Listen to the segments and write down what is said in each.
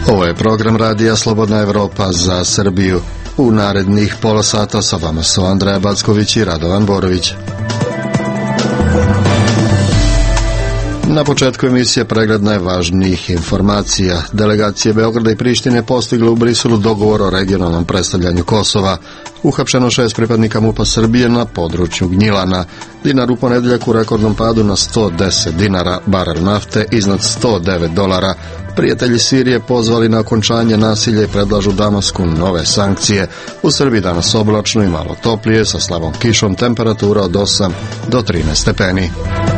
Ovo je program Radija Slobodna Evropa za Srbiju. U narednih pola sata sa vama su Andreja Backović i Radovan Borović. Na početku emisije pregled najvažnijih informacija. Delegacije Beograda i Prištine postigle u Briselu dogovor o regionalnom predstavljanju Kosova. Uhapšeno 6 pripadnika MUP-a Srbije na području Gnjilana. Dinar u ponedeljak u rekordnom padu na 110 dinara, barel nafte iznad $109. Prijatelji Sirije pozvali na okončanje nasilja i predlažu Damasku nove sankcije. U Srbiji danas oblačno i malo toplije, sa slabom kišom, temperatura od 8 do 13 stepeni.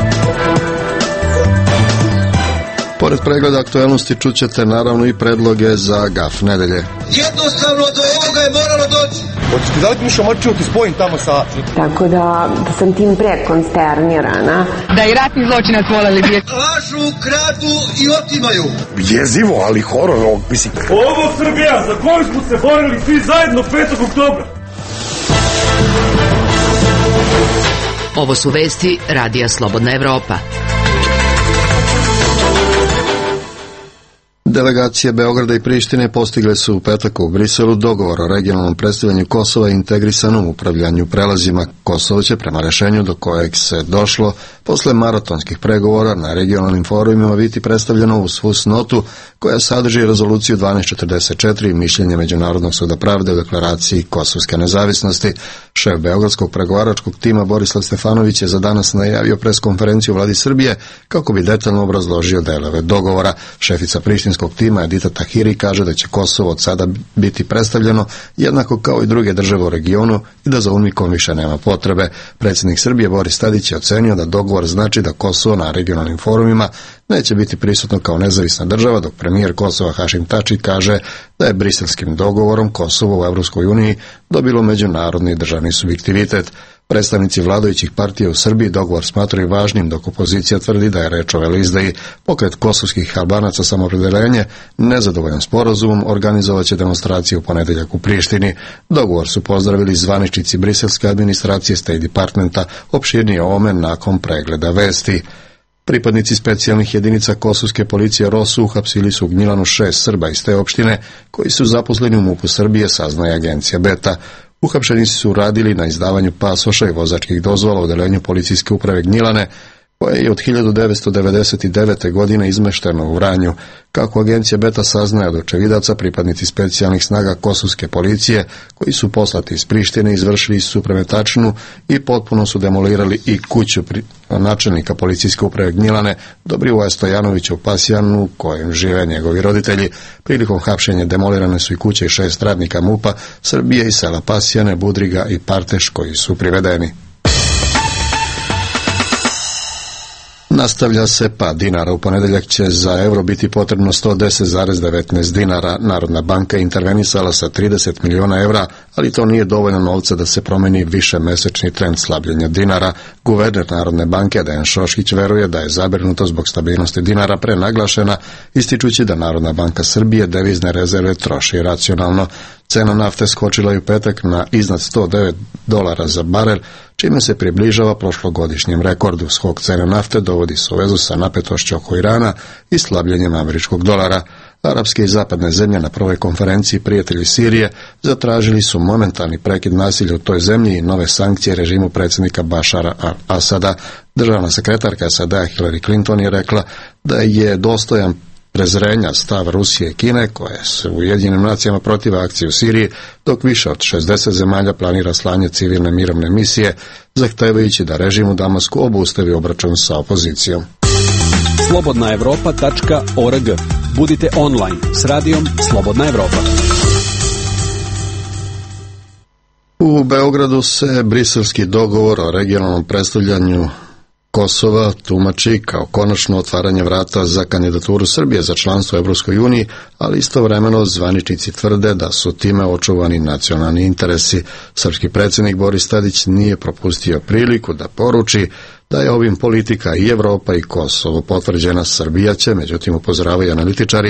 Pored pregleda aktuelnosti čućete naravno i predloge za gaf nedelje. Jednostavno do ovoga je moralo doći. Hoćeš ti dati mi šamarčiju ti spojim tamo sa... Tako da sam tim prekonsternirana. Da i ratni zločinac voleli bi. Lažu, kradu i otimaju. Jezivo, ali horor, mislim... Ovo Srbija za koju smo se borili svi zajedno 5. oktobra. Ovo su vesti Radija Slobodna Evropa. Delegacije Beograda i Prištine postigle su u petak u Briselu dogovor o regionalnom predstavljanju Kosova i integrisanom upravljanju prelazima. Kosovo će prema rešenju do kojeg se došlo posle maratonskih pregovora na regionalnim forumima biti predstavljeno uz fusnotu koja sadrži rezoluciju 1244 i mišljenje Međunarodnog suda pravde o deklaraciji kosovske nezavisnosti. Šef beogradskog pregovaračkog tima Borislav Stefanović je za danas najavio preskonferenciju u vladi Srbije kako bi detaljno obrazložio delove dogovora. Šefica prištinskog tima Edita Tahiri kaže da će Kosovo od sada biti predstavljeno jednako kao i druge države u regionu i da za UNMIK-om više nema potrebe. Predsjednik Srbije Boris Tadić je ocenio da dogovor znači da Kosovo na regionalnim forumima neće biti prisutno kao nezavisna država, dok premijer Kosova Hašim Tači kaže da je briselskim dogovorom Kosovo u Evropskoj uniji dobilo međunarodni državni subjektivitet. Predstavnici vladajućih partija u Srbiji dogovor smatraju važnim, dok opozicija tvrdi da je reč o veleizdaji. Pokret kosovskih Albanaca Samoopredeljenje nezadovoljan sporazumom organizovaće demonstracije u ponedeljak u Prištini. Dogovor su pozdravili zvaničnici briselske administracije State Departmenta, opširnije o ovome nakon pregleda vesti. Pripadnici specijalnih jedinica kosovske policije ROSU uhapsili su u Gnjilanu 6 Srba iz te opštine koji su zaposleni u MUP-u Srbije, saznaje agencija Beta. Uhapšenici su radili na izdavanju pasoša i vozačkih dozvola u odeljenju policijske uprave Gnjilane, koje je od 1999. godine izmešteno u Vranju. Kako agencija Beta saznaje od očevidaca, pripadnici specijalnih snaga kosovske policije koji su poslati iz Prištine izvršili su premetačinu i potpuno su demolirali i kuću načelnika policijske uprave Gnjilane Dobrivoja Stojanovića u Pasjanu, u kojem žive njegovi roditelji. Prilikom hapšenja demolirane su i kuće i 6 radnika MUP-a Srbije iz sela Pasjane, Budriga i Parteš koji su privedeni. Nastavlja se pad dinara. U ponedeljak će za euro biti potrebno 110,19 dinara. Narodna banka je intervenisala sa 30 miliona evra, ali to nije dovoljno novca da se promeni višemesečni trend slabljenja dinara. Guverner Narodne banke Dejan Šoškić veruje da je zabrinutost zbog stabilnosti dinara prenaglašena, ističući da Narodna banka Srbije devizne rezerve troši racionalno. Cena nafte skočila je u petak na iznad $109 za barel, čime se približava prošlogodišnjem rekordu. Skok cene nafte dovodi se u vezu sa napetošću oko Irana i slabljenjem američkog dolara. Arapske i zapadne zemlje na prvoj konferenciji Prijatelji Sirije zatražili su momentalni prekid nasilja u toj zemlji i nove sankcije režimu predsjednika Bašara Asada. Državna sekretarka SAD-a Hillary Clinton je rekla da je dostojan prezrenja stav Rusije i Kine, koje su u Ujedinjenim nacijama protiv akcije u Siriji, dok više od 60 zemalja planira slanje civilne mirovne misije, zahtevajući da režim u Damasku obustavi obračun sa opozicijom. slobodnaevropa.org. Budite online s radijom Slobodna Evropa. U Beogradu se briselski dogovor o regionalnom predstavljanju Kosova tumači kao konačno otvaranje vrata za kandidaturu Srbije za članstvo u Evropskoj uniji, ali istovremeno zvaničnici tvrde da su time očuvani nacionalni interesi. Srpski predsjednik Boris Tadić nije propustio priliku da poruči da je ovim politika i Evropa i Kosovo potvrđena. Srbija će, međutim upozoravaju analitičari,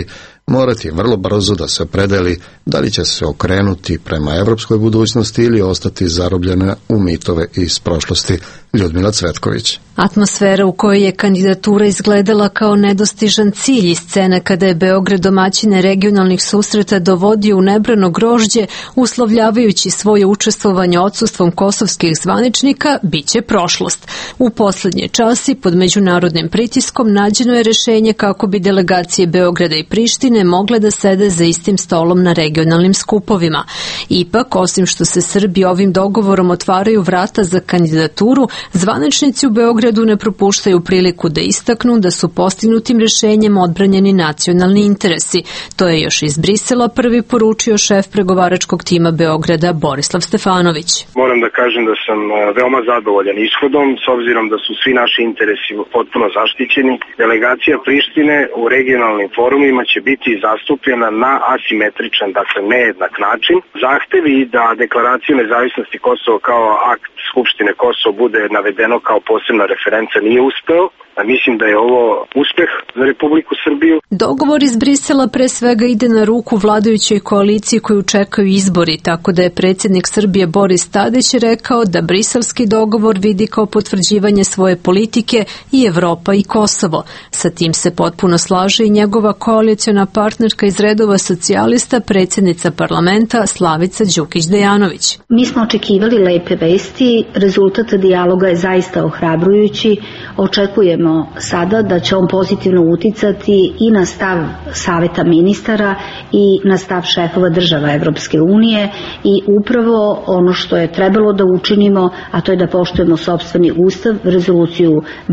morati vrlo brzo da se opredeli da li će se okrenuti prema evropskoj budućnosti ili ostati zarobljena u mitove iz prošlosti. Ljudmila Cvetković. Atmosfera u kojoj je kandidatura izgledala kao nedostižan cilj iz scene kada je Beograd domaćine regionalnih susreta dovodio u nebrano grožđe, uslovljavajući svoje učestvovanje odsustvom kosovskih zvaničnika, biće prošlost. U poslednje časi, pod međunarodnim pritiskom, nađeno je rešenje kako bi delegacije Beograda i Prištine mogle da sede za istim stolom na regionalnim skupovima. Ipak, osim što se Srbi ovim dogovorom otvaraju vrata za kandidaturu, zvaničnici u Beogradu ne propuštaju priliku da istaknu da su postignutim rešenjem odbranjeni nacionalni interesi. To je još iz Brisela prvi poručio šef pregovaračkog tima Beograda Borislav Stefanović. Moram da kažem da sam veoma zadovoljan ishodom, s obzirom da su svi naši interesi potpuno zaštićeni. Delegacija Prištine u regionalnim forumima će biti zastupljena na asimetričan, dakle nejednak način. Zahtevi da deklaraciju nezavisnosti Kosova kao akt Skupštine Kosovo bude navedeno kao posebna referenca nije uspeo. Mislim da je ovo uspeh za Republiku Srbiju. Dogovor iz Brisela pre svega ide na ruku vladajućoj koaliciji koju čekaju izbori, tako da je predsjednik Srbije Boris Tadić rekao da briselski dogovor vidi kao potvrđivanje svoje politike i Evropa i Kosovo. Sa tim se potpuno slaže i njegova koaliciona partnerka iz redova socijalista, predsjednica parlamenta Slavica Đukić-Dejanović. Mi smo očekivali lepe vesti, rezultat dijaloga je zaista ohrabrujući, očekujemo sada da će on pozitivno uticati i na stav Saveta ministara i na stav šefova država Evropske unije i upravo ono što je trebalo da učinimo, a to je da poštujemo sopstveni ustav, rezoluciju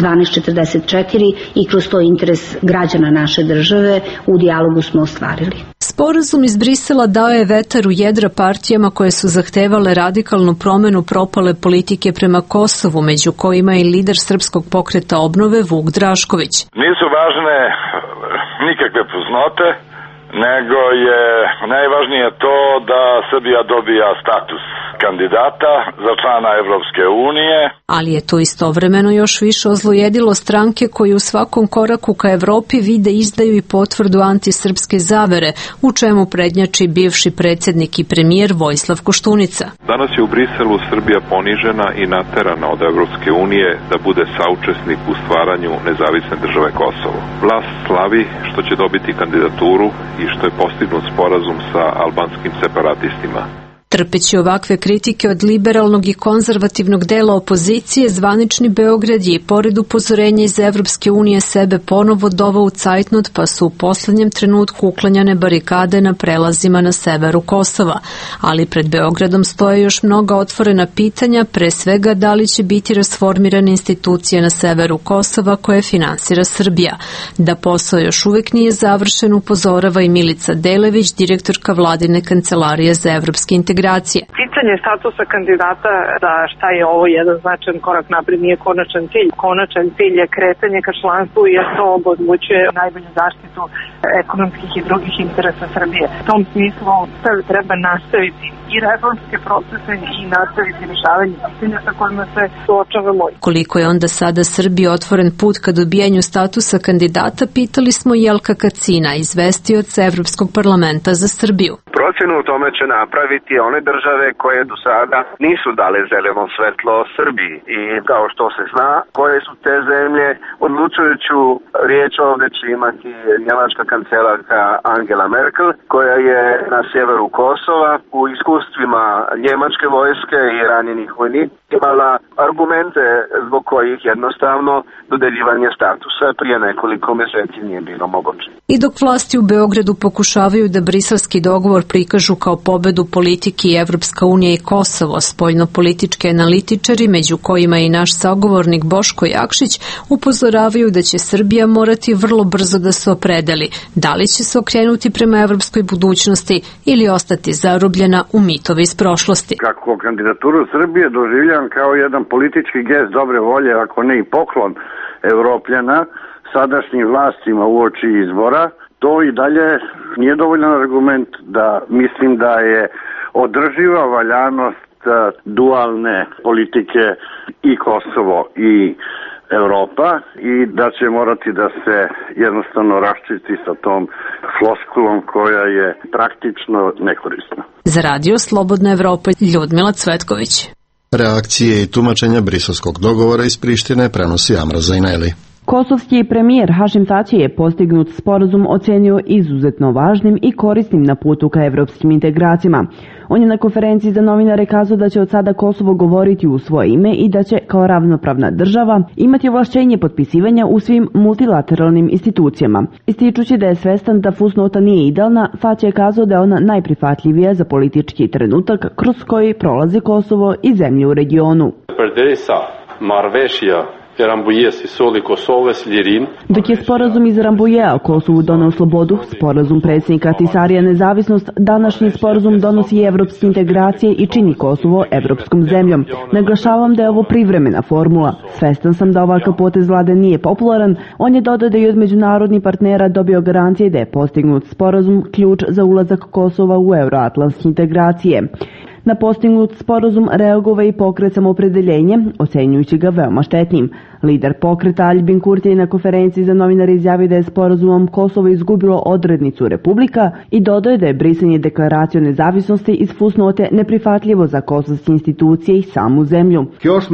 1244 i kroz to interes građana naše države u dijalogu smo ostvarili. Sporazum iz Brisela dao je vetar u jedra partijama koje su zahtevale radikalnu promenu propale politike prema Kosovu, među kojima je i lider Srpskog pokreta obnove Vuk Drašković. Nisu važne nikakve praznote, nego je najvažnije to da Srbija dobija status kandidata za člana Evropske unije. Ali je to istovremeno još više ozlojedilo stranke koji u svakom koraku ka Evropi vide, izdaju i potvrdu antisrpske zavere, u čemu prednjači bivši predsjednik i premijer Vojislav Koštunica. Danas je u Briselu Srbija ponižena i naterana od Evropske unije da bude saučesnik u stvaranju nezavisne države Kosovo. Vlast slavi što će dobiti kandidaturu i što je postignut sporazum sa albanskim separatistima. Trpeći ovakve kritike od liberalnog i konzervativnog dela opozicije, zvanični Beograd je, pored upozorenja iz Evropske unije, sebe ponovo doveo u cajtnot, pa su u poslednjem trenutku uklanjane barikade na prelazima na severu Kosova. Ali pred Beogradom stoje još mnoga otvorena pitanja, pre svega da li će biti rasformirane institucije na severu Kosova koje finansira Srbija. Da posao još uvek nije završen, upozorava i Milica Delević, direktorka vladine kancelarije za evropske integracije. Pitanje statusa kandidata, da šta je ovo jedan značajan korak napred, nije konačan cilj. Konačan cilj je kretanje ka članstvu jer to omogućuje najbolju zaštitu ekonomskih i drugih interesa Srbije. U tom smislu treba nastaviti i reformske procese i nastaviti rješavanje pitanja sa kojima se suočavamo. Koliko je onda sada Srbiji otvoren put ka dobijanju statusa kandidata, pitali smo Jelka Kacina, izvestioca Evropskog parlamenta za Srbiju. Procenu o tome će napraviti one države koje do sada nisu dale zeleno svetlo Srbiji i kao što se zna koje su te zemlje, odlučujuću riječ ovdje će imati njemačka kancelarka Angela Merkel koja je na sjeveru Kosova u iskustvima njemačke vojske i ranjenih vojnika imala argumente zbog kojih jednostavno dodeljivanje statusa prije nekoliko mjeseci nije bilo moguće. I dok vlasti u Beogradu pokušavaju da briselski dogovor prikažu kao pobedu politike i Evropska unija i Kosovo, spoljno-politički analitičari, među kojima i naš sagovornik Boško Jakšić, upozoravaju da će Srbija morati vrlo brzo da se opredeli, da li će se okrenuti prema evropskoj budućnosti ili ostati zarobljena u mitove iz prošlosti. Kako kandidaturu Srbije doživljam kao jedan politički gest dobre volje, ako ne i poklon Evropljana, sadašnjim vlastima uoči izbora, to i dalje nije dovoljan argument da mislim da je održiva valjanost dualne politike i Kosovo i Europa i da će morati da se jednostavno raščisti sa tom floskulom koja je praktično nekorisna. Za radio Slobodna Evropa, Ljudmila Cvetković. Reakcije i tumačenja briselskog dogovora iz Prištine prenosi Amra Zajneli. Kosovski premijer Hašim Tači je postignut sporazum ocenio izuzetno važnim i korisnim na putu ka evropskim integracijama. On je na konferenciji za novinare kazao da će od sada Kosovo govoriti u svoje ime i da će kao ravnopravna država imati ovlašćenje potpisivanja u svim multilateralnim institucijama. Ističući da je svestan da fusnota nije idealna, Tači je kazao da je ona najprihvatljivija za politički trenutak kroz koji prolazi Kosovo i zemlje u regionu. Dok je sporazum iz Rambujea Kosovu donao slobodu, sporazum predsjednika Tisarija nezavisnost, današnji sporazum donosi evropske integracije i čini Kosovo evropskom zemljom. Naglašavam da je ovo privremena formula. Svestan sam da ovakav potez vlade nije popularan. On je dodao da je od međunarodnih partnera dobio garancije da je postignut sporazum ključ za ulazak Kosova u euroatlantske integracije. Na postignut sporazum reagova i pokret Samoopredeljenje, ocenjujući ga veoma štetnim. Lider pokreta Aljbin Kurti je na konferenciji za novinare izjavio da je sporazumom Kosovo izgubilo odrednicu Republika i dodao da je brisanje deklaracije o nezavisnosti iz fusnote neprihvatljivo za kosovske institucije i samu zemlju.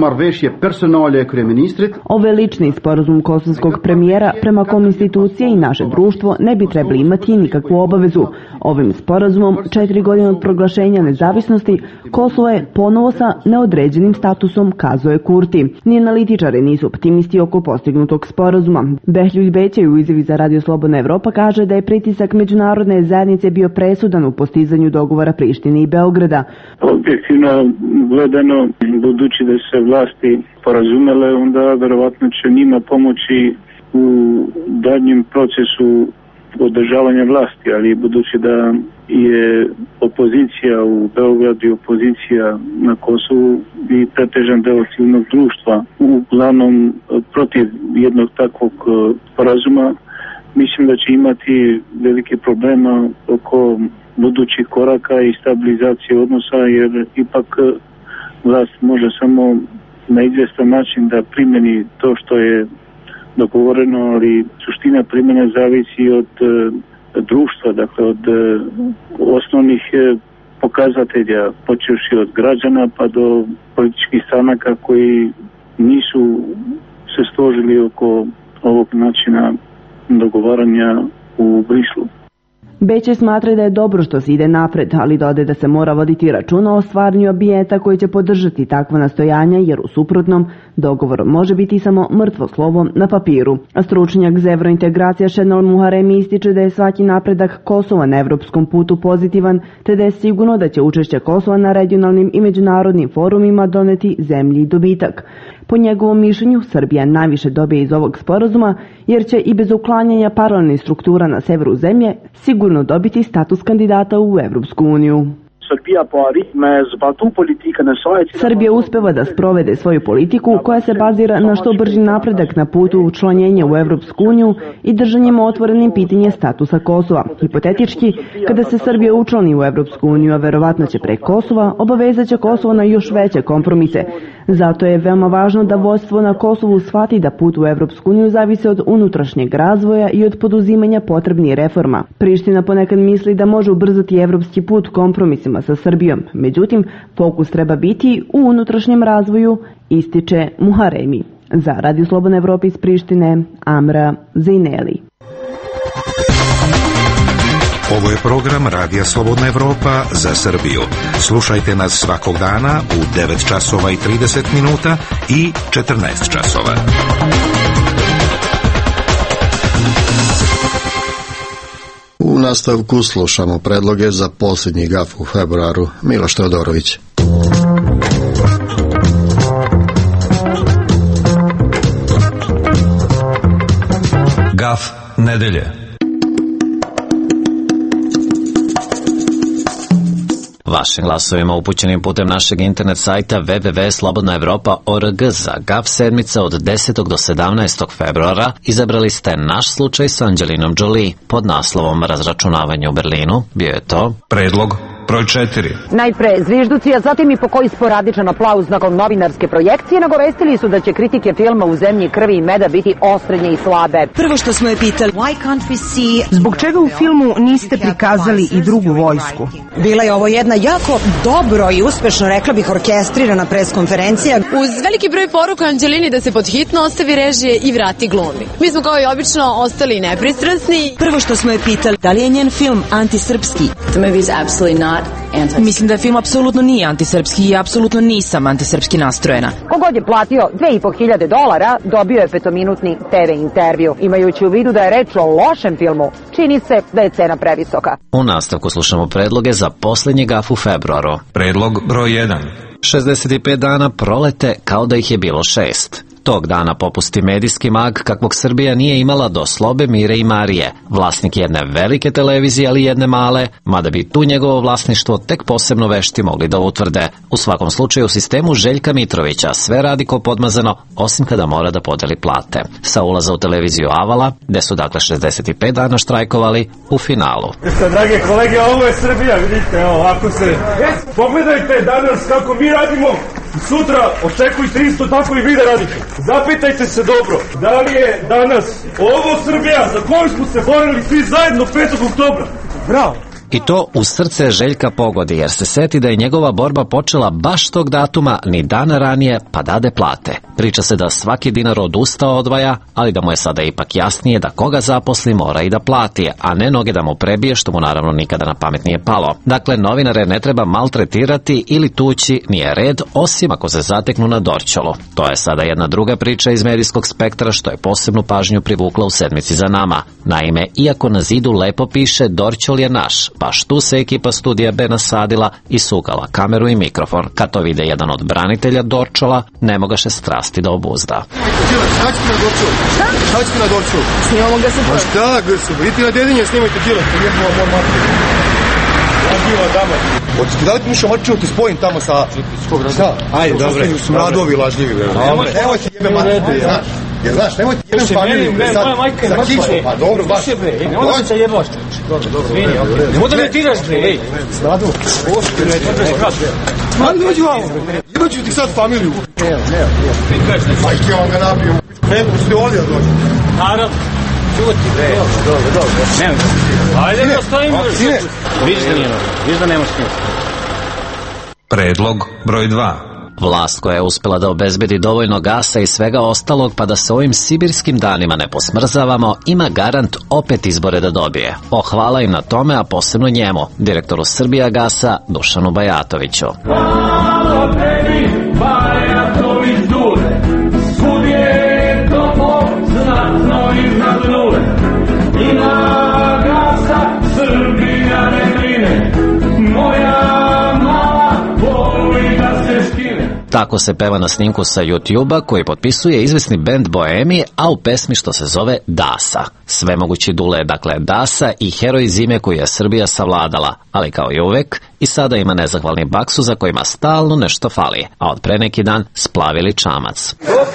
Ovo je lični sporazum kosovskog premijera prema kom institucije i naše društvo ne bi trebali imati nikakvu obavezu. Ovim sporazumom 4 godine od proglašenja nezavisnosti Kosovo je ponovo sa neodređenim statusom, kazao je Kurti. Ni analitičari nisu optimisti oko postignutog sporazuma. Behljuj Bećaj u izjavi za Radio Slobodna Evropa kaže da je pritisak međunarodne zajednice bio presudan u postizanju dogovora Prištine i Beograda. Objektivno gledano, budući da se vlasti porazumele, onda verovatno će njima pomoći u daljnjem procesu održavanja vlasti, ali budući da je opozicija u Beogradu i opozicija na Kosovu i pretežan deo civilnog društva uglavnom protiv jednog takvog sporazuma, mislim da će imati velike problema oko budućih koraka i stabilizacije odnosa, jer ipak vlast može samo na izvjestan način da primjeni to što je dogovoreno, ali suština primjene zavisi od društva, dakle od osnovnih pokazatelja, počevši od građana pa do političkih stranaka koji nisu se složili oko ovog načina dogovaranja u Brislu. Bećaj smatra da je dobro što se ide napred, ali dodaje da se mora voditi računa o stvaranju ambijenta koji će podržati takva nastojanja, jer u suprotnom dogovor može biti samo mrtvo slovo na papiru. A stručnjak za evrointegracija Šenol Muharemi ističe da je svaki napredak Kosova na evropskom putu pozitivan, te da je sigurno da će učešće Kosova na regionalnim i međunarodnim forumima doneti zemlji dobitak. Po njegovom mišljenju, Srbija najviše dobije iz ovog sporazuma, jer će i bez uklanjanja paralelnih struktura na severu zemlje sigurno dobiti status kandidata u Evropsku uniju. Srbija uspeva da sprovede svoju politiku koja se bazira na što brži napredak na putu učlanjenja u Evropsku uniju i držanjem otvorenim pitanje statusa Kosova. Hipotetički, kada se Srbija učlani u Evropsku uniju, a verovatno će pre Kosova, obavezat će Kosovo na još veće kompromise. Zato je veoma važno da vodstvo na Kosovu shvati da put u Evropsku uniju zavisi od unutrašnjeg razvoja i od poduzimanja potrebnih reforma. Priština ponekad misli da može ubrzati evropski put kompromisima sa Srbijom. Međutim, fokus treba biti u unutrašnjem razvoju, ističe Muharemi. Za Radio Slobodna Evropa iz Prištine, Amra Zajneli. Ovo je program Radija Slobodna Evropa za Srbiju. Slušajte nas svakog dana u 9 časova i 30 minuta i 14 časova. U nastavku slušamo predloge za posljednji gaf u februaru. Miloš Teodorović. Gaf nedelje. Vašim glasovima upućenim putem našeg internet sajta www.slobodnaevropa.org za GAF sedmica od 10. do 17. februara izabrali ste naš slučaj s Anđelinom Jolie pod naslovom Razračunavanje u Berlinu. Bio je to predlog broj 4. Najpre zvižduci, a zatim i po koji sporadičan aplauz nakon novinarske projekcije nagovestili su da će kritike filma U zemlji krvi i meda biti osrednje i slabe. Prvo što smo je pitali, zbog čega u filmu niste prikazali i drugu vojsku? Bila je ovo jedna jako dobro i uspešno, rekla bih, orkestrirana preskonferencija. Uz veliki broj poruka Anđelini da se pod hitno ostavi režije i vrati glumi. Mi smo kao i obično ostali nepristrasni. Prvo što smo je pitali, da li je njen film antisrpski? Mislim da je film apsolutno nije antisrpski i apsolutno nisam antisrpski nastrojena. Kogod je platio $2.500 dobio je 5-minutni TV intervju. Imajući u vidu da je reč o lošem filmu, čini se da je cena previsoka. U nastavku slušamo predloge za posljednji gaf u februaru. Predlog broj 1. 65 dana prolete kao da ih je bilo 6. Tog dana popusti medijski mag kakvog Srbija nije imala do Slobe, Mire i Marije, vlasnik jedne velike televizije, ali jedne male, mada bi tu njegovo vlasništvo tek posebno vešti mogli da utvrde. U svakom slučaju u sistemu Željka Mitrovića sve radi ko podmazano, osim kada mora da podeli plate. Sa ulaza u televiziju Avala, gde su dakle 65 dana štrajkovali, u finalu. Drage kolege, ovo je Srbija, vidite, evo, ako se pogledajte danas kako mi radimo, sutra očekujte isto tako i vi da radite. Zapitajte se dobro, da li je danas ovo Srbija za koju smo se borili svi zajedno 5. oktobra? Bravo! I to u srce Željka pogodi, jer se seti da je njegova borba počela baš tog datuma, ni dana ranije, pa dade plate. Priča se da svaki dinar odustao odvaja, ali da mu je sada ipak jasnije da koga zaposli mora i da plati, a ne noge da mu prebije, što mu naravno nikada na pamet nije palo. Dakle, novinare ne treba maltretirati ili tući, nije red, osim ako se zateknu na Dorćolu. To je sada jedna druga priča iz medijskog spektra, što je posebnu pažnju privukla u sedmici za nama. Naime, iako na zidu lepo piše Dorćol je naš, baš tu se ekipa Studija B nasadila i sukala kameru i mikrofon. Kad to vide jedan od branitelja Dorćola, ne mogaše strasti da obuzda. Šta ćete na Dorćolu? Šta ćete na Dorćolu? Snimamo ga se. Pa šta, Grsu, idite na Dedinje, snimajte Đilas. Hoćete da li mi šamarčinu ti spojim tamo sa... Šta? Ajde, dobro. Su radovi lažljivi. Evo ti jebe mater, znaš. Jer znaš, nemoj ti jedan familiju sa kičom, pa dobro, baš. Nemoj da se jebaš, dobro. Nemoj da me tiraš, ej. Snadu. Ajde, dođu vamo. Jebat ću ti sad familiju. Ne. Majke vam ga nabijem. Neko ste ovdje da dođu. Naravno. Čuti, bre. Dobro. Nemoj. Ajde, da stojimo. Vidiš da nemaš s njim. Predlog broj 2. Vlast koja je uspjela da obezbedi dovoljno gasa i svega ostalog pa da se ovim sibirskim danima ne posmrzavamo, ima garant opet izbore da dobije. Hvala im na tome, a posebno njemu, direktoru Srbijagasa Dušanu Bajatoviću. Hvala tebi, Bajatović Dule, svud je topo, znatno iznad nule, i na gasa Srbija ne brine, moja mala voli da se skine. Tako se peva na snimku sa YouTube-a koji potpisuje izvesni bend Boemi, a u pesmi što se zove Dasa. Svemogući Dule je dakle Dasa i heroj zime koju je Srbija savladala, ali kao i uvek i sada ima nezahvalni baksu za kojima stalno nešto fali, a od pre neki dan splavili čamac.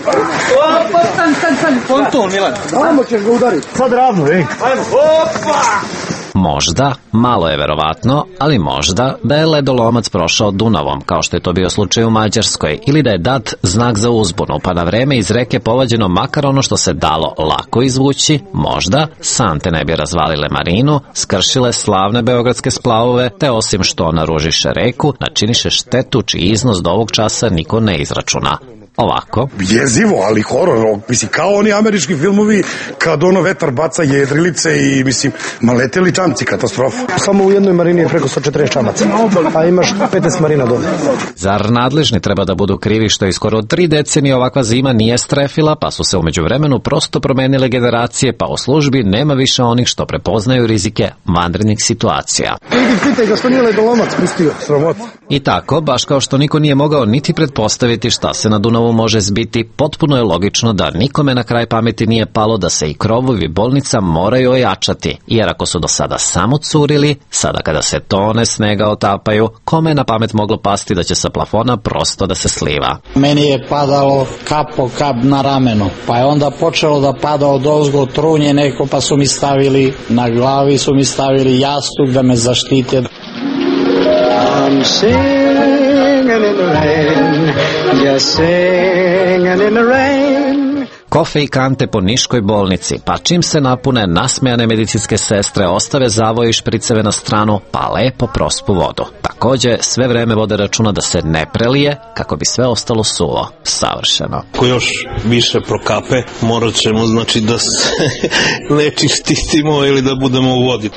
Ponton, Milan. Ajmo ćeš ga udariti. Sad ravno, ej. Ajmo, opa! Možda, malo je verovatno, ali možda da je ledolomac prošao Dunavom, kao što je to bio slučaj u Mađarskoj, ili da je dat znak za uzbunu, pa na vreme iz reke povađeno makar ono što se dalo lako izvući, možda sante ne bi razvalile marinu, skršile slavne beogradske splavove, te osim što naružiše reku, načiniše štetu čiji iznos do ovog časa niko ne izračuna. Ovako. Jezivo, ali horor, mislim, kao oni američki filmovi kad ono vetar baca jedrilice i, mislim, leteli čamci, katastrofa. Samo u jednoj marini je preko 140 čamaca, a imaš 15 marina dole. Zar nadležni treba da budu krivi što je skoro 3 decenije ovakva zima nije strefila, pa su se u međuvremenu prosto promenile generacije, pa u službi nema više onih što prepoznaju rizike vanrednih situacija. Pitaj ga što nije ledolomac pustio, sramot. I tako, baš kao što niko nije mogao niti pretpostaviti šta se na Dunavu može zbiti, potpuno je logično da nikome na kraj pameti nije palo da se i krovovi bolnica moraju ojačati, jer ako su do sada samo curili, sada kada se tone snega otapaju, kome je na pamet moglo pasti da će sa plafona prosto da se sliva? Meni je padalo kap po kap na rameno, pa je onda počelo da pada od ozgo trunje neko, pa su mi stavili na glavi, su mi stavili jastuk da me zaštite. I'm singing in the rain, just singing in the rain. Kofe i kante po Niškoj bolnici, pa čim se napune, nasmejane medicinske sestre ostave zavoje i špriceve na stranu, pa lepo prospu vodu. Takođe, sve vreme vode računa da se ne prelije, kako bi sve ostalo suvo. Savršeno. Ako još više prokape, morat ćemo znači da se ne čistimo ili da budemo u vodi.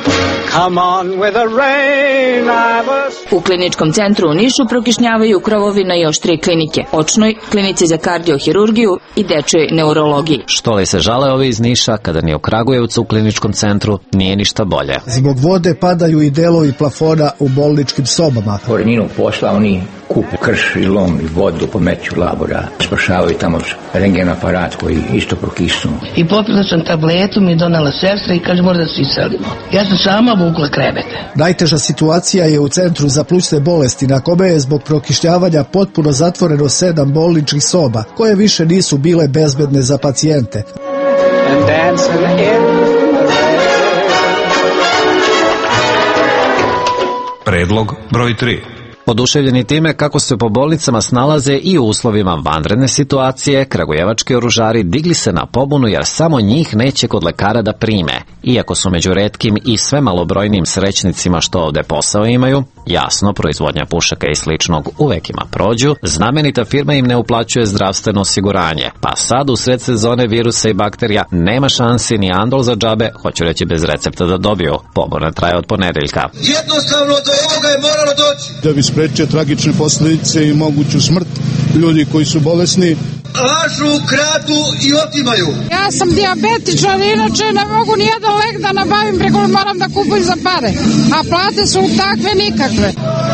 U kliničkom centru u Nišu prokišnjavaju krovovina i još 3 klinike, očnoj, klinici za kardiohirurgiju i dečjoj neurologiji. Što li se žale ovi iz Niša, kada ni u Kragujevcu u kliničkom centru nije ništa bolje. Zbog vode padaju i delovi plafona u bolničkim sobama. Pored posla oni kupu krš i lom i vodu po meću labora. Spašavaju tamo rengen aparat koji isto prokisnu. I popila sam tabletu, mi je donala sestra i kaže mora da se iselimo. Ja sam sama vukla krevete. Najteža situacija je u centru za plućne bolesti, na kome je zbog prokišnjavanja potpuno zatvoreno 7 bolničkih soba, koje više nisu bile bezbedne za pacijente. Predlog broj 3. Oduševljeni time kako se po bolnicama snalaze i u uslovima vanredne situacije, kragujevački oružari digli se na pobunu jer samo njih neće kod lekara da prime. Iako su među retkim i sve malobrojnim srećnicima što ovde posao imaju, jasno, proizvodnja pušaka i sličnog uvek ima prođu, znamenita firma im ne uplaćuje zdravstveno osiguranje, pa sad u sred sezone virusa i bakterija nema šansi ni andol za džabe, hoću reći bez recepta da dobiju. Pobuna traje od ponedeljka. Jednostavno do ovoga je moralo doći. Da bi sprečio tragične posljedice i moguću smrt ljudi koji su bolesni. Lažu, kradu i otimaju. Ja sam dijabetičar, inače ne mogu nijedan lek da nabavim, preko moram da kupujem za pare. A plate su takve nikakve.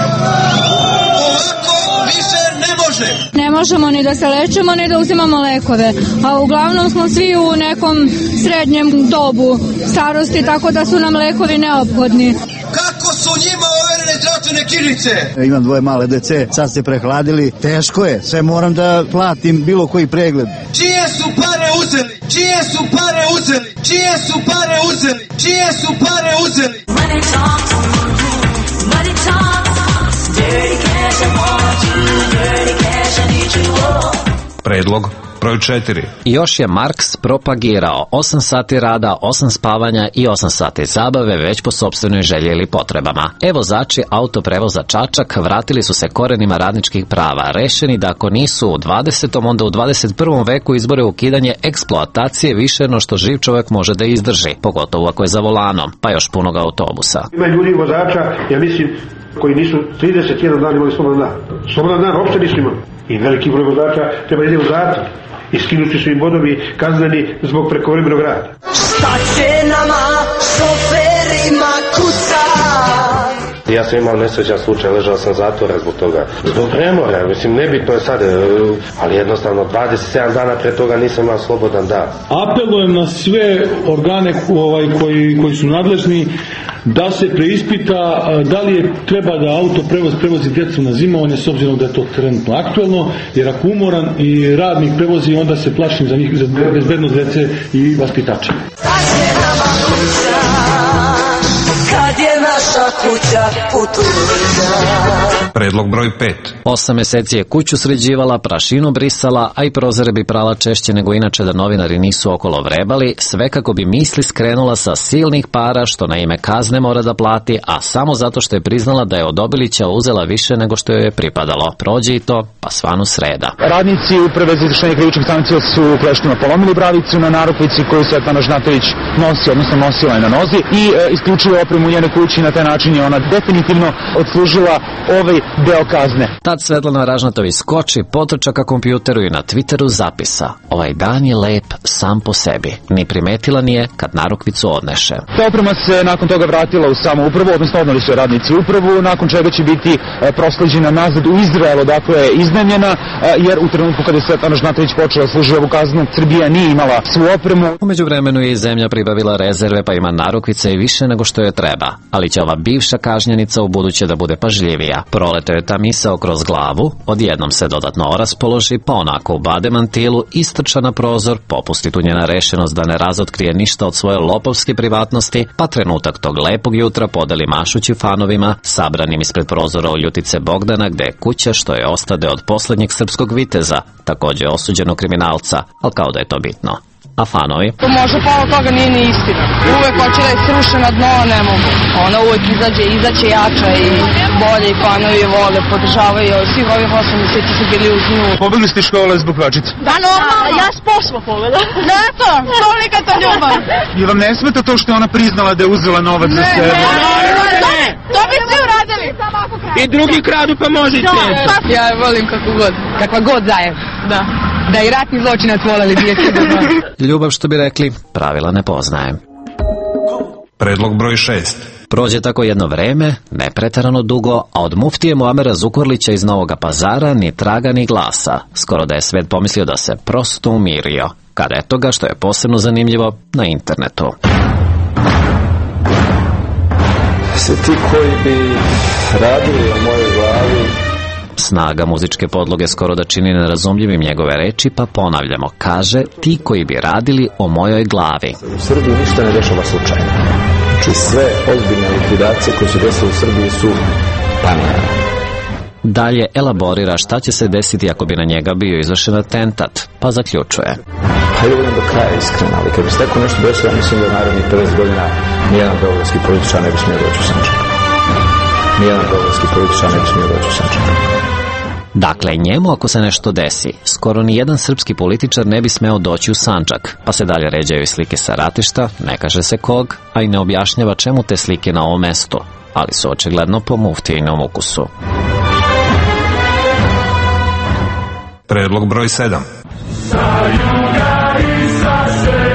Ovako više ne može. Ne možemo ni da se lečimo, ni da uzimamo lekove. A uglavnom smo svi u nekom srednjem dobu starosti, tako da su nam lekovi neophodni. Kako su njima overene zdravstvene knjižice? Imam 2 male dece, sad ste prehladili, teško je, sve moram da platim bilo koji pregled. Čije su pare uzeli? Čije su pare uzeli? Čije su pare uzeli? Čije su pare uzeli? Money talks, money talks, dirty cash, I want you, dirty cash, I need you. Predlog broj 4. I još je Marks propagirao 8 sati rada, 8 spavanja i 8 sati zabave već po sopstvenoj želji ili potrebama. Vozači autoprevoza Čačak vratili su se korenima radničkih prava, rešeni da ako nisu u 20. onda u 21. veku izbore ukidanje eksploatacije više no što živ čovjek može da izdrži, pogotovo ako je za volanom, pa još punog autobusa. Ima ljudi vozača, ja mislim, koji nisu 31 dan imali slobodan dan. Slobodan dan uopšte nisu imali. I veliki broj vozača treba ide u zatvor. I skinuti su im bodovi kazneni zbog prekovremenog rada. Šta će nama šoferima kuca? Ja sam imao nesrećan slučaj, ležao sam zatvora zbog toga. Zbog premora, mislim, nebitno je sad, ali jednostavno 27 dana pre toga nisam imao slobodan dan. Apelujem na sve organe koji su nadležni da se preispita da li je treba da autoprevoz prevozi djecu na zimovanje, s obzirom da je to trenutno aktuelno, jer ako umoran i radnik prevozi, onda se plašim za njih, za bezbednost djece i vaspitača. Kad je naša kuća Predlog broj 5. 8 meseci je kuću sređivala, prašinu brisala, a i prozore bi prala češće nego inače da novinari nisu okolo vrebali, sve kako bi misli skrenula sa silnih para što na ime kazne mora da plati, a samo zato što je priznala da je od Obilića uzela više nego što joj je pripadalo. Prođe i to, pa svanu sreda. Radnici Uprave za izvršenje krivičnih sankcija su u Kleštima polomili bravicu na narukvici koju Svetlana Žnatović nosi, odnosno nosila je na nozi i isključila opremu u njene kući, na taj način je ona definitivno odslužila ovaj deo kazne. Tad Svetlana Ražnatović skoči, potrča ka kompjuteru i na Twitteru zapisa: ovaj dan je lep sam po sebi. Ni primetila nije kad narukvicu odneše. Ta oprema se nakon toga vratila u samu upravu, odnosno odneli su radnici upravu, nakon čega će biti prosleđena nazad u Izrael, dakle iznajmljena, jer u trenutku kada je Svetlana Žnatović počela služiti ovu kaznu, Srbija nije imala svu opremu. U međuvremenu je i zemlja pribavila rezerve, pa ima narukvice i više nego što je treba. Ali li će ova bivša kažnjenica u buduće da bude pažljivija. Proletao je ta misao kroz glavu, odjednom se dodatno raspoloži, pa onako ubade mantilu, istrča na prozor, popusti tu njena rešenost da ne razotkrije ništa od svoje lopovske privatnosti, pa trenutak tog lepog jutra podeli mašući fanovima, sabranim ispred prozora u Ljutice Bogdana, gde je kuća što je ostade od poslednjeg srpskog viteza, takođe osuđenog kriminalca, ali kao da je to bitno. A fanovi? To može pola toga nije ni istina. Uvek hoće da je sruše na dno, ne mogu. Ona uvek izaće jača i bolje i fanovi je vole, podržavaju. Svih ovih 8 meseci su bili uz nju. Pobegli ste iz škole zbog Vačice? Da, normalno. Ja s posla pobegla. Da, to nikad to ljubav. I vam ne smeta to što je ona priznala da je uzela novac za sebe? Ne, to bi svi uradili. I drugi kradu pa možete. Ja je volim kako god. Kakva god zajem. Da. Da i ratni zločinac voleli bi je sigurno. Ljubav, što bi rekli, pravila ne poznaje. Predlog broj 6. Prođe tako jedno vreme, ne preterano dugo, a od muftije Muamera Zukorlića iz Novog Pazara ni traga ni glasa. Skoro da je svet pomislio da se prosto umirio. Kad eto ga, što je posebno zanimljivo, na internetu. Se ti koji bi radili u mojoj glavi. Snaga muzičke podloge skoro da čini nerazumljivim njegove reči, pa ponavljamo, kaže, ti koji bi radili o mojoj glavi. U Srbiji ništa ne dešava slučajno. Znači sve ozbiljne likvidacije koje su desile u Srbiji su planirane. Dalje elaborira šta će se desiti ako bi na njega bio izvršen atentat, pa zaključuje. Pa je budem do kraja iskren, ali kad bi se tako nešto desilo, ja mislim da narednih 50 godina nijedan beogradski političar ne bi smio doći u Sandžak. Nijedan beogradski političar ne bi smio doći u Sandžak. Dakle, njemu ako se nešto desi, skoro ni jedan srpski političar ne bi smeo doći u Sandžak, pa se dalje ređaju i slike sa ratišta, ne kaže se kog, a i ne objašnjava čemu te slike na ovom mestu, ali su očigledno po muftijinom ukusu. Predlog broj 7. Sa juga i sa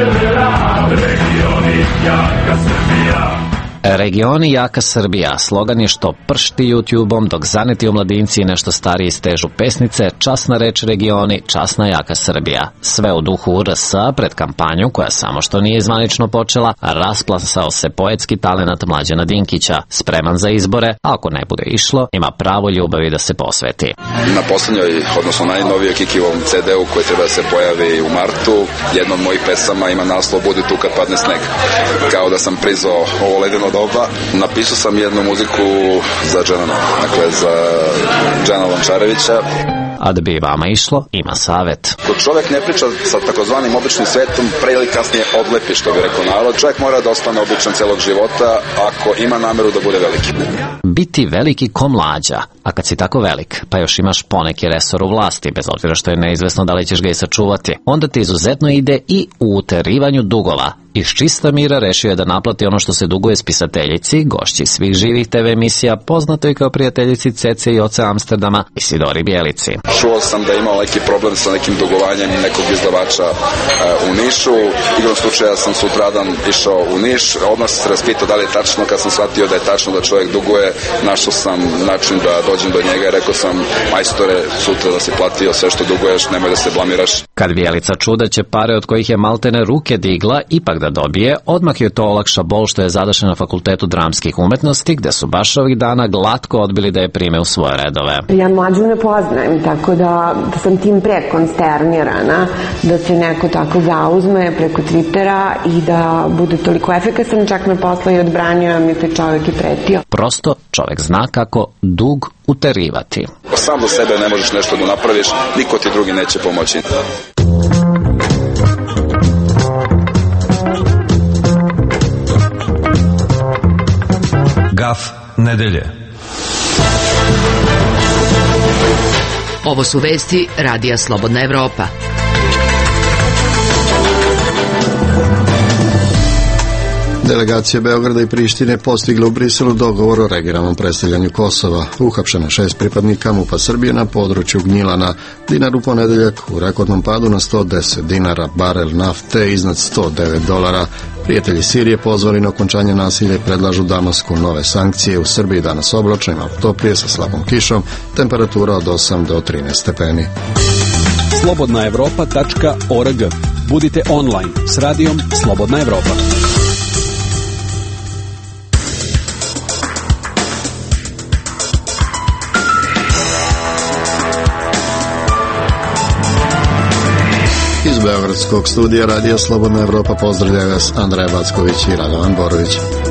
severa, regioni jaka Srbija. Regioni jaka Srbija, slogan je što pršti YouTube-om dok zaneti omladinci i nešto stariji stežu pesnice, časna reč regioni, časna jaka Srbija. Sve u duhu RS-a pred kampanju koja samo što nije zvanično počela, rasplasao se poetski talenat Mlađana Dinkića, spreman za izbore, a ako ne bude išlo, ima pravo ljubavi da se posveti. Na poslednjoj, odnosno najnovijoj Kikivom CD-u koji treba da se pojavi u martu, jedna od mojih pesama ima naslov Budi tu kad padne sneg. Kao da sam prizvao ovo ledeno doba, napisao sam jednu muziku za Džanana, dakle za Džana Lončarevića. A da bi vama išlo, ima savet. Kod čovjek ne priča sa takozvanim običnim svetom, pre ili kasnije odlepi, što bi rekao narod. Čovjek mora da ostane običan celog života ako ima nameru da bude veliki. Biti veliki ko Mlađa, a kad si tako velik, pa još imaš poneki resor u vlasti, bez obzira što je neizvesno da li ćeš ga i sačuvati, onda ti izuzetno ide i u uterivanju dugova. Iz čista mira rešio je da naplati ono što se duguje spisateljici, gošći svih živih TV emisija, poznatoj kao prijateljici Cece i Oce Amsterdama, Isidori Bjelici. Čuo sam da je imao neki problem sa nekim dugovanjem nekog izdavača u Nišu. Igrom slučaja sam sutradan išao u Niš, odmah sam se raspitao da li je tačno. Kad sam shvatio da je tačno da čovjek duguje, našao sam način da dođem do njega i rekao sam, majstore, sutra da si platio sve što duguješ, nemoj da se blamiraš. Kad Bjelica čuda će pare od kojih je maltene ruke digla ipak da dobije, odmah je to olakša bol što je zadašen na Fakultetu dramskih umetnosti, gde su baš ovih dana glatko odbili da je prime u svoje redove. Ja Mlađu ne poznajem, tako da sam tim pre konsternirana da se neko tako zauzme preko Twittera i da bude toliko efikasan, čak me posla i odbranio, mi se čovjek i pretio. Prosto čovjek zna kako dug uterivati. Sam do sebe ne možeš nešto da napraviš, niko ti drugi neće pomoći. Gaf nedelje. Ovo su vesti Radija Slobodna Evropa. Delegacija Beograda i Prištine postigla u Briselu dogovor o regionalnom predstavljanju Kosova. Uhapšeno 6 pripadnika MUP-a Srbije na području Gnjilana. Dinar u ponedeljak u rekordnom padu na 110 dinara, barel nafte iznad $109. Prijatelji Sirije pozvali na okončanje nasilja i predlažu Damasku nove sankcije. U Srbiji danas oblačno i malo toplije sa slabom kišom, temperatura od 8 do 13 stepeni. slobodnaevropa.org. Budite online s radijom Slobodna Evropa. Iz Beogradskog studija Radija Slobodna Evropa pozdravljaju vas Andreja Backović i Radovan Borović.